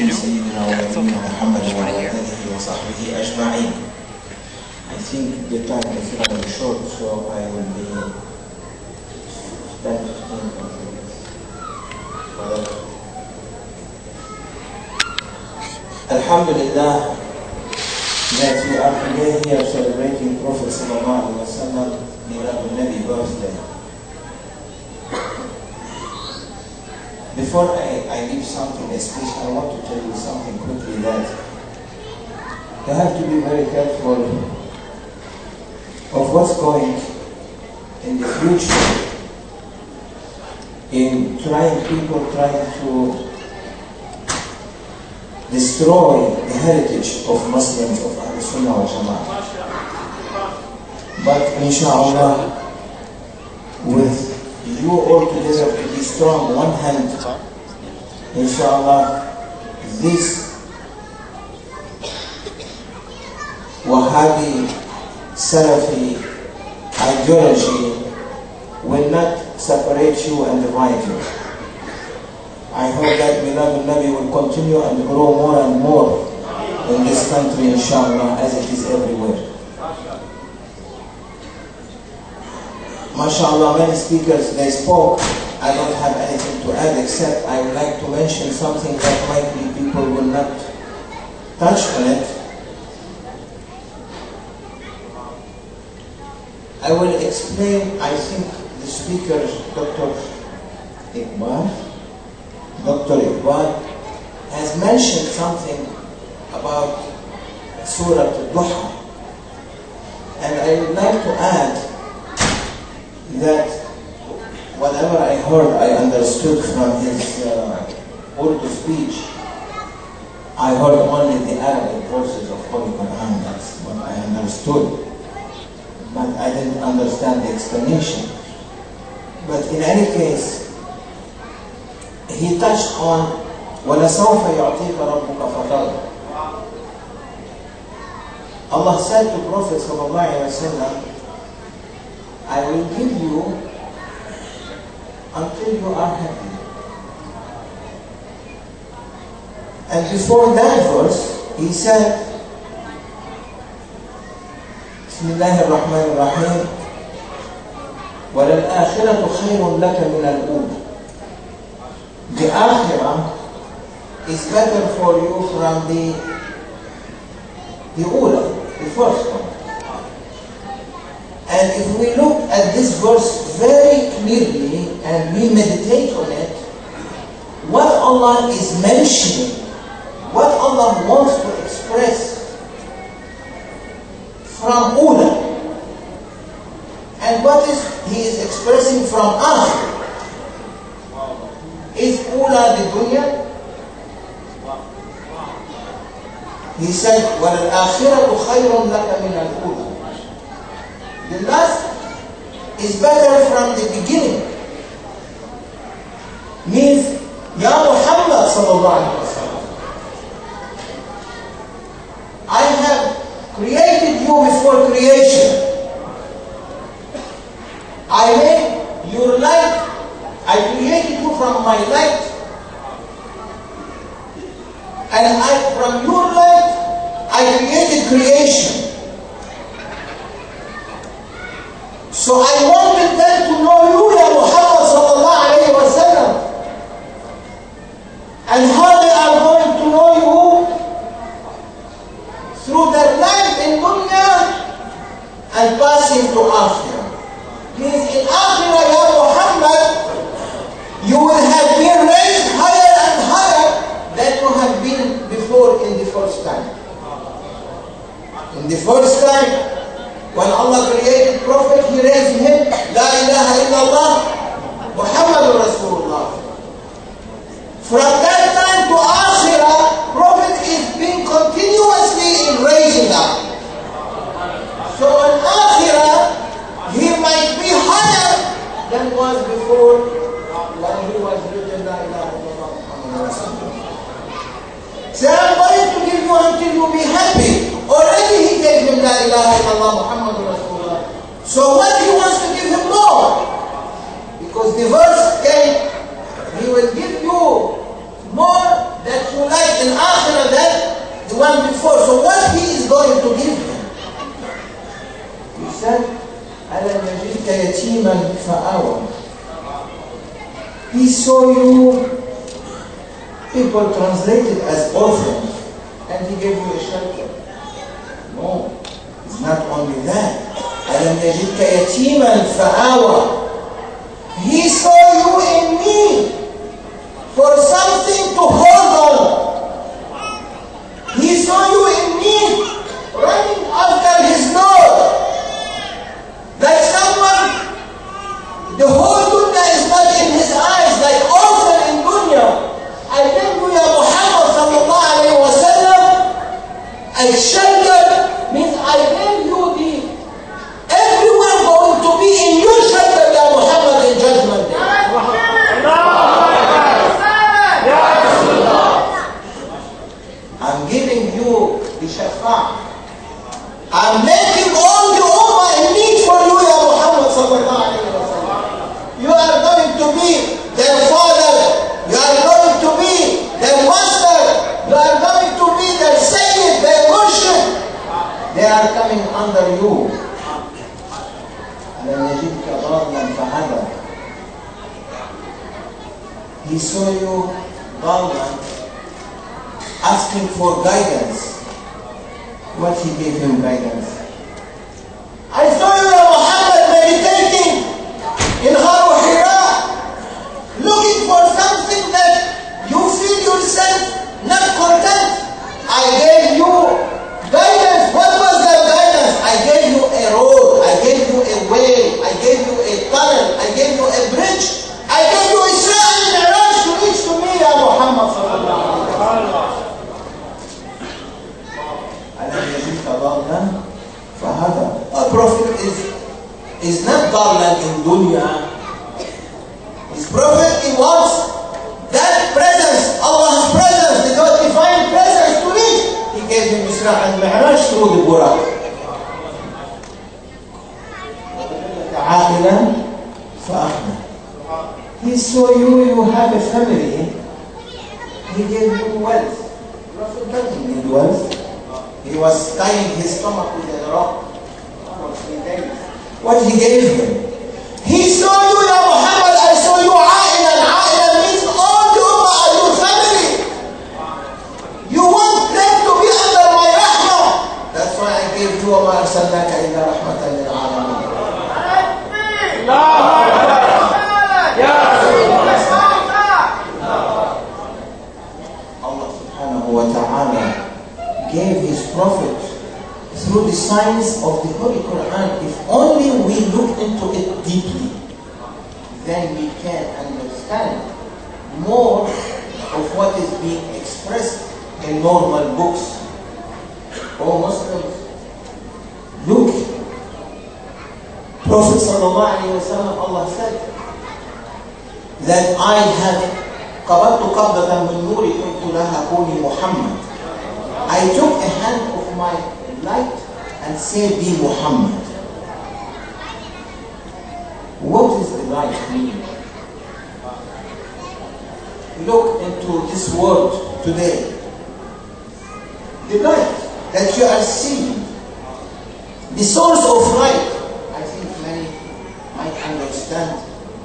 سيدنا ونبينا محمد وعلى آله وصحبه أجمعين. I think the time is rather short, so I will be 10-15 minutes. Alhamdulillah that we are today here celebrating Prophet Sallallahu Alaihi Wasallam Milad al-Nabi birthday. Before I give something, a speech, I want to tell you something quickly that you have to be very careful of what's going in the future in people trying to destroy the heritage of Muslims of Ahlul Sunnah wal Jama'ah. But inshallah, with you all together to be strong, one hand, inshallah, this Wahhabi Salafi ideology will not separate you and divide you. I hope that Milad al-Nabi will continue and grow more and more in this country, inshallah, as it is everywhere. MashaAllah, many speakers, they spoke. I don't have anything to add except I would like to mention something that likely people will not touch on it. I will explain, I think the speaker, Dr. Iqbal, has mentioned something about Surah Al-Duha. And I would like to add that whatever I heard, I understood from his Urdu speech. I heard only the Arabic verses of Holy Quran, that's what I understood. But I didn't understand the explanation. But in any case, he touched on وَلَسَوْفَ يُعْطِيكَ رَبُّكَ فَتَرْضَى. Allah said to Prophet sallallahu alaihi wasallam, I will give you until you are happy. And before that verse, he said, Bismillahir Rahmanir Rahim, وَلَلْآخِرَةُ خَيْرٌ لَكَ مِنَ الْأُولَى. The Akhirah is better for you from the Ula, the first one. And if we look at this verse very clearly and we meditate on it, what Allah is mentioning, what Allah wants to express from Ula, and what He is expressing from Akhirah. Is Ula the dunya? He said, وَالْآخِرَةُ خَيْرٌ لَكَ مِنَ الْأُولَى. The last is better from the beginning. Means, Ya Muhammad sallallahu alaihi wasallam, I have created you before creation. I made your light. I created you from my light. And from your light, I created creation. So I wanted them to know you, Ya Muhammad sallallahu alayhi wa sallam. And how they are going to know you? Through their life in dunya and passing to Akhirah. Means in Akhirah, Ya Muhammad, you will have been raised higher and higher than you have been before in the first time. In the first time, when Allah created Prophet, He raised him, La ilaha illallah, Muhammadur Rasulullah. From that time to Akhirah, Prophet is being continuously raising up. So on Akhirah, he might be higher than was before when he was written La ilaha illallah, Muhammadur Rasulullah. Say, I'm going to give you until you be happy. Already he gave him La ilaha illallah Muhammadur Rasulullah. So what he wants to give him more? Because the verse came, he will give you more that you like in Akhirah than the one before. So what he is going to give him? He said, أَلَمْ يَجِدْكَ يَتِيمًا فَآوَى. He saw you, people translate it as orphan, and he gave you a shelter. No, it's not only that. أَلَمْ يَجِدْكَ يَتِيمًا فَآوَى. He saw you in need for something to hold on. He saw you in need, running after his Lord. Like someone, the whole dunya is not in his eyes, like orphan in dunya. I tell you, Ya Muhammad sallallahu alayhi wa sallam, a shelter means I gave you the, everyone going to be in your shelter, Ya Muhammad, in judgment day. I'm giving you the shafa'ah. I'm making all the ummah in need for you, Ya Muhammad sallallahu alayhi wa sallam. You are going to be their father. You are going to be their master. You are going to be their sayyid, their worship. They are coming under you. أَلَمْ يَجِدْكَ ضَالًّا فَهَدَى. He saw you ضَالًّا, asking for guidance. What he gave him guidance? I saw you, Ya Muhammad, meditating in Gharu Hira, looking for something that you feel yourself not content. I gave you guidance. What was that guidance? I gave you a road. I gave you a way. I gave you a tunnel. I gave you a bridge. I gave you Isra and Mi'raj to reach to me, Ya Muhammad sallallahu alayhi wa sallam. A prophet is not darlan in dunya. His prophet, he wants that presence, Allah's presence, the divine presence to reach. He gave him Isra and Mi'raj through the Buraq. He saw you have a family. He gave you wealth. The prophet doesn't need wealth. He was tying his stomach with a rock for 3 days. What he gave him? He saw you, Ya Muhammad, I saw you a'ilan. A'ilan means all the ummah are your family. You want them to be under my rahmah. That's why I gave you وَمَا أَرْسَلْنَاكَ إِلَّا رَحْمَةً لِلْعَالَمِينَ. Allah subhanahu wa ta'ala gave his prophet through the signs of the Holy Quran. If only we look into it deeply, then we can understand more of what is being expressed in normal books. Oh Muslims, look. Prophet sallallahu alayhi wa sallam, Allah said that I have قَبَضْتُ قَبْضَةً مِنْ نُورِ قُلْتُ لَهَا كُونِي مُحَمَّدٍ. I took a hand of my light and said, be Muhammad. What is the light mean? Look into this world today. The light that you are seeing, the source of light, I think many might understand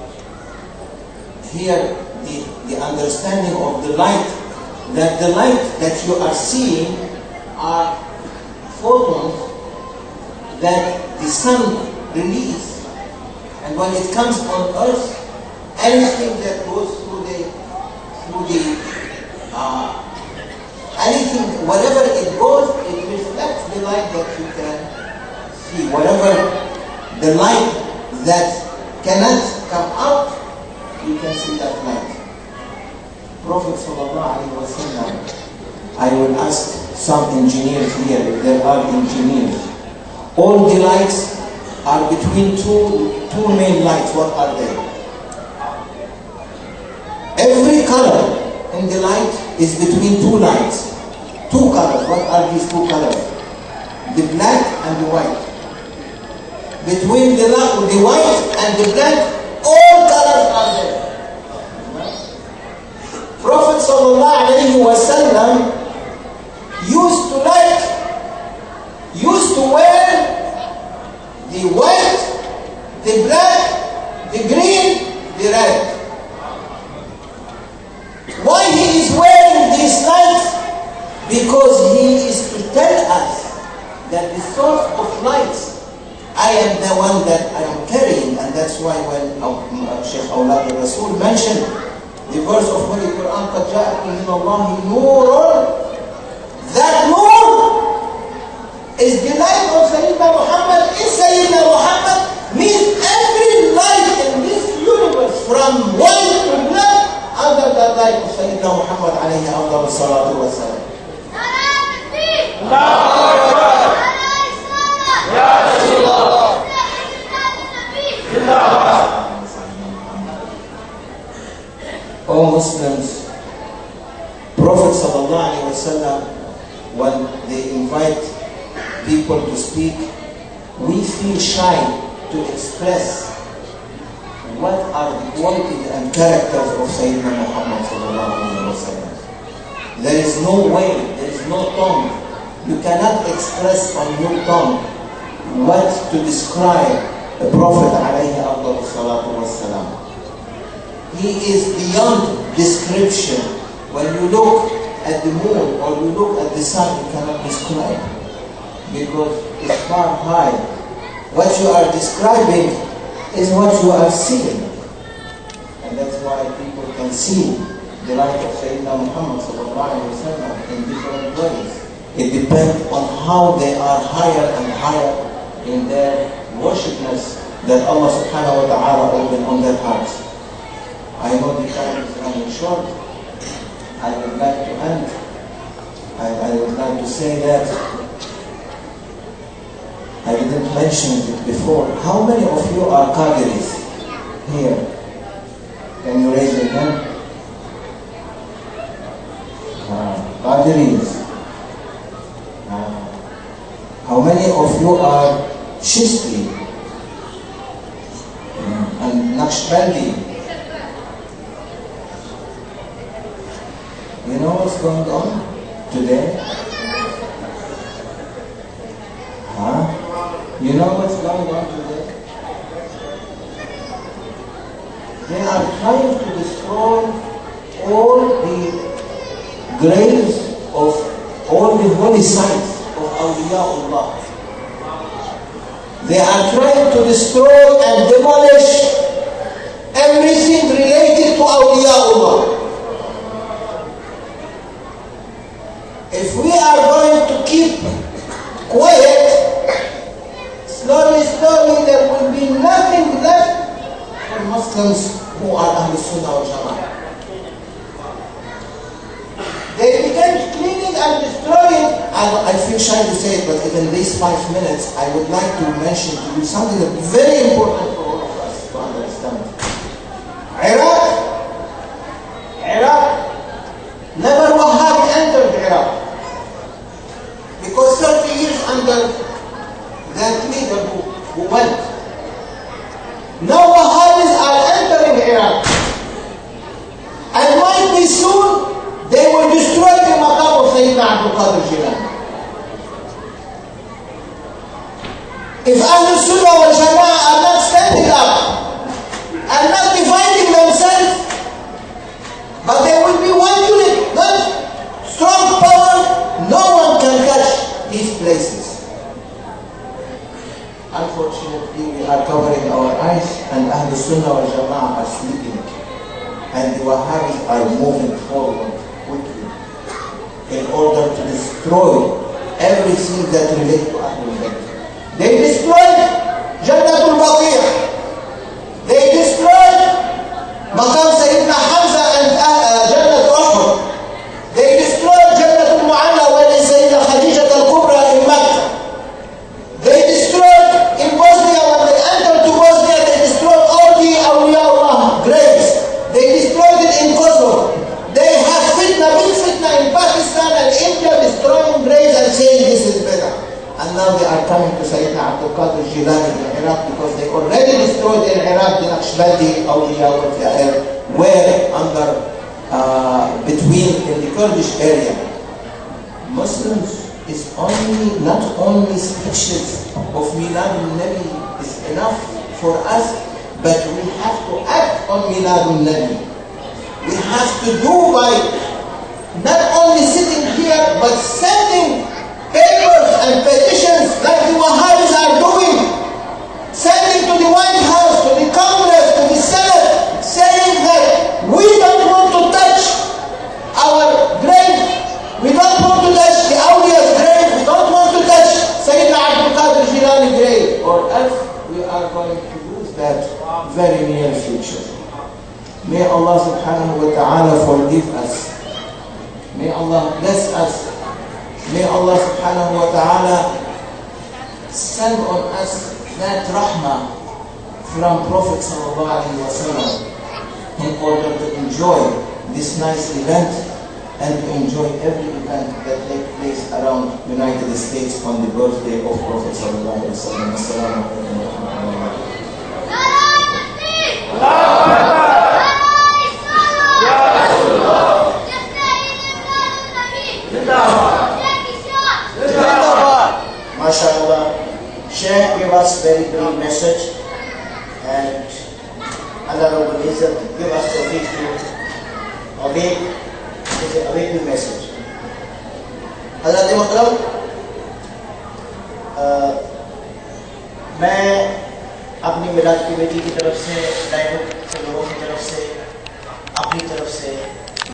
here the understanding of the light, that the light that you are seeing are photons that the sun releases, and when it comes on earth, anything that goes through anything, whatever it goes, it reflects the light that you can see. Whatever the light that cannot come out, you can see that light. Prophet sallallahu alaihi wasallam, I will ask some engineers here, if there are engineers. All the lights are between two main lights. What are they? Every color in the light is between two lights. Two colors. What are these two colors? The black and the white. Between the white and the black, all colors are there. Prophet sallallahu alayhi wa sallam wasallam used to wear the white, the black, the green, the red. Why he is wearing these lights? Because he is to tell us that the source of lights, I am the one that I am carrying, and that's why when Shaykh Awlad al-Rasul mentioned the verse of Holy Quran, قَدْ جَاءَكُمْ مِنَ اللَّهِ نُورٌ, that nur is the light of Sayyidina Muhammad. In Sayyidina Muhammad means every light in this universe, from white to black, under the light of Sayyidina Muhammad alayhi afdal salatu wa salam. O Muslims, Prophet sallallahu alaihi wasallam, when they invite people to speak, we feel shy to express what are the qualities and characters of Sayyidina Muhammad sallallahu alaihi wasallam. There is no way, there is no tongue. You cannot express on your tongue what to describe the Prophet alayhi afdal salatu wassalam. He is beyond description. When you look at the moon or you look at the sun, you cannot describe, because it's far high. What you are describing is what you are seeing. And that's why people can see the light of Sayyidina Muhammad sallallahu alaihi wasallam in different ways. It depends on how they are higher and higher in their worshipness that Allah subhanahu wa ta'ala opened on their hearts. I know the time is running short. I would like to end. I would like to say that I didn't mention it before. How many of you are Qadiris here? Can you raise your hand? Qadiris. How many of you are Shishti and Naqshbandi? You know what's going on today? You know what's going on today? They are trying to destroy all the graves of all the holy sites of Awliyaullah. They are trying to destroy and demolish everything related to Awliyaullah. If we are going to keep quiet, slowly there will be nothing left for Muslims who are Ahlul Sunnah wal Jama'ah. They began cleaning and destroying. I feel shy to say it, but even these 5 minutes, I would like to mention to you something that's very important for all of us to understand. Iraq, never Wahhabi entered Iraq. Because 30 years under that leader who went. Now Wahhabis are entering Iraq. And might be soon they will destroy the maqam of Sayyidina Abdul Qadir Jilani. If Ahlul Sunnah wal Jama'ah are not standing up and not dividing themselves, but they will be one unit, one strong power, no one can touch these places. Unfortunately, we are covering our eyes and Ahlul Sunnah wal Jama'ah are sleeping. And the Wahhabis are moving forward quickly in order to destroy everything that relates to Ahlul Bayt. They destroyed Jannatul Baqiyah. They destroyed Maqam Sayyidina Hamza and Jannat Uhud. They destroyed Jannatul Mu'alla where Sayyidina Khadijah al-Kubra in Makkah. They destroyed in Bosnia, when they entered to Bosnia, they destroyed all the Awliyaullah graves. They destroyed it in Kosovo. They have big fitna in Pakistan and India, destroying graves and saying this is better. And now they are coming to Sayyidina Abdul Qadir Jilani in Iraq because they already destroyed in Iraq the Naqshbandi Awliya were under between in the Kurdish area. Muslims is only not only pictures of Milad al-Nabi is enough for us, but we have to act on Milad al-Nabi. We have to do by not only sitting here, but sending papers and petitions like the Wahhabis are doing, sending to the White House, to the Congress, to the Senate, saying that we don't want to touch our grave, we don't want to touch the Awliya's grave, we don't want to touch Sayyidina Abdul Qadir Jilani grave, or else we are going to lose that very near future. May Allah subhanahu wa ta'ala forgive us. May Allah bless us. May Allah subhanahu wa ta'ala send on us that rahmah from Prophet sallallahu alaihi wasallam in order to enjoy this nice event and to enjoy every event that takes place around United States on the birthday of Prophet sallallahu alaihi wasallam. Assalamu alaikum wa rahmatullahi wa barakatuh. MashaAllah, Shaykh gave us very good message, and Allah Rabbul Izzat give us the way to obey the message. Hazrat Muhtaram, मैं अपनी मिलाद committee की तरफ से, direct से लोगों की तरफ से, अपनी तरफ से